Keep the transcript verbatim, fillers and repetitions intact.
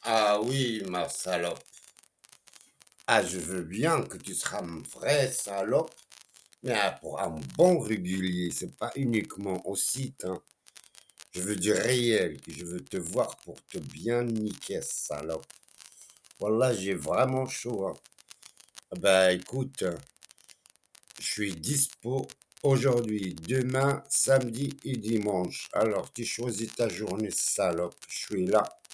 Ah oui, ma salope. Ah, je veux bien que tu seras une vraie salope, mais ah, pour un bon régulier, c'est pas uniquement au site, hein. Je veux du réel, que je veux te voir pour te bien niquer, salope. Voilà, j'ai vraiment chaud, hein. Ah bah écoute, je suis dispo aujourd'hui, demain, samedi et dimanche. Alors tu choisis ta journée, salope. Je suis là.